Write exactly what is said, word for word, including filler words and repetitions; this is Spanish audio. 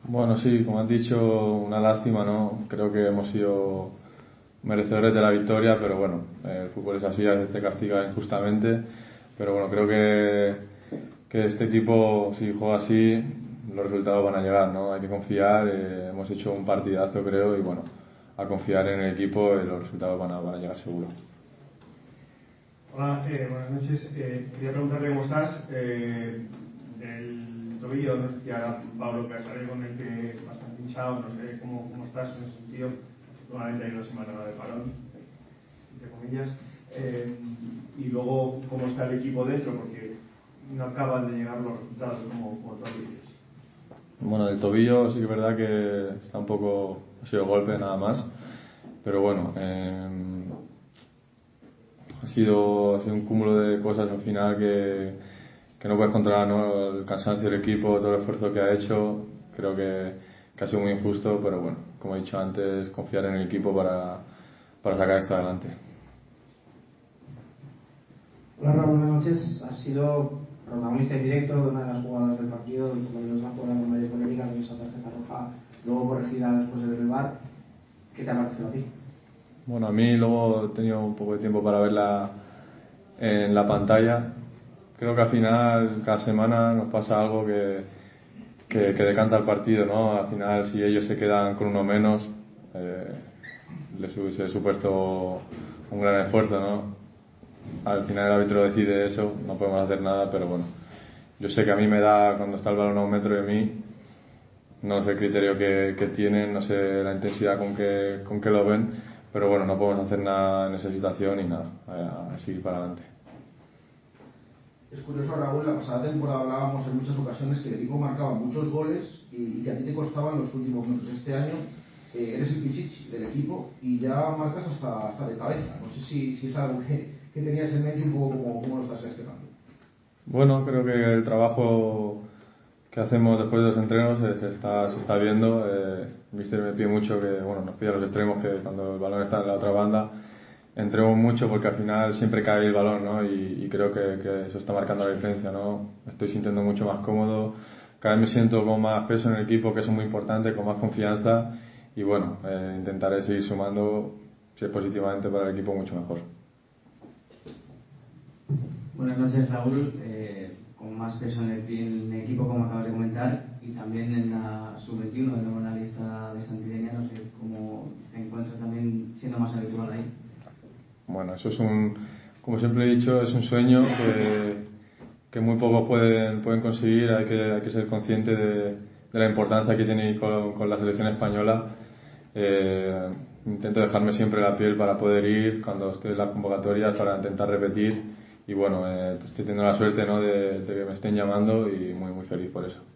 Bueno, sí, como has dicho, una lástima, ¿no? Creo que hemos sido merecedores de la victoria, pero bueno, el fútbol es así, a veces te castiga injustamente, pero bueno, creo que, que este equipo, si juega así, los resultados van a llegar, ¿no? Hay que confiar, eh, hemos hecho un partidazo, creo, y bueno, a confiar en el equipo, eh, los resultados van a, van a llegar seguro. Hola, eh, buenas noches. Eh, quería preguntarte cómo estás. Eh, del tobillo, no sé si ahora Pablo que salido con el que bastante hinchado, no sé cómo, cómo estás en ese sentido. Normalmente hay una semana de parón, entre comillas. Eh, y luego, cómo está el equipo dentro, porque no acaban de llegar los resultados como, como tú dices. Bueno, el tobillo sí que es verdad que está un poco, ha sido golpe nada más, pero bueno, eh, ha sido, ha sido un cúmulo de cosas al final que, que no puedes controlar, ¿no? El cansancio del equipo, todo el esfuerzo que ha hecho, creo que, que ha sido muy injusto, pero bueno, como he dicho antes, confiar en el equipo para, para sacar esto adelante. Hola Raúl, buenas noches. Has sido protagonista en directo de una de las jugadas del partido, y por lo menos la jugada con mayor polémica, con esa tarjeta roja, luego corregida después de ver el V A R. ¿Qué te ha parecido a ti? Bueno, a mí luego he tenido un poco de tiempo para verla en la pantalla. Creo que al final, cada semana nos pasa algo que, que, que decanta el partido, ¿no? Al final, si ellos se quedan con uno menos, eh, les hubiese supuesto un gran esfuerzo, ¿no? Al final el árbitro decide eso, no podemos hacer nada, pero bueno, yo sé que a mí me da, cuando está el balón a un metro de mí, no sé el criterio que, que tienen, no sé la intensidad con que, con que lo ven, pero bueno, no podemos hacer nada en esa situación y nada, a, a seguir para adelante. Es curioso, Raúl, la pasada temporada hablábamos en muchas ocasiones que el equipo marcaba muchos goles y, y que a ti te costaban los últimos minutos. Este año eh, eres el pichichi del equipo y ya marcas hasta, hasta de cabeza. No sé si, si es algo que, que tenías en mente y un poco cómo, cómo lo estás gestionando. Bueno, creo que el trabajo que hacemos después de los entrenos se, se está, se está viendo. Eh, el míster me pide mucho que, bueno, nos pide a los extremos que cuando el balón está en la otra banda entremos mucho porque al final siempre cae el balón, ¿no? Y, y creo que, que eso está marcando la diferencia, ¿no? Estoy sintiendo mucho más cómodo, cada vez me siento con más peso en el equipo, que eso es muy importante, con más confianza y bueno, eh, intentaré seguir sumando, si es positivamente para el equipo, mucho mejor. Buenas noches, Raúl. Eh, con más peso en el, en el equipo, como acabas de comentar, y también en la sub veintiuno, de nuevo en la lista de Santillana, no sé cómo te encuentras también siendo más habitual ahí. Bueno, eso es un, como siempre he dicho, es un sueño que, que muy pocos pueden, pueden conseguir. Hay que, hay que ser consciente de, de la importancia que tiene con, con la selección española. Eh, intento dejarme siempre la piel para poder ir cuando estoy en las convocatorias para intentar repetir y bueno, eh, estoy teniendo la suerte, ¿no? de, de que me estén llamando y muy muy feliz por eso.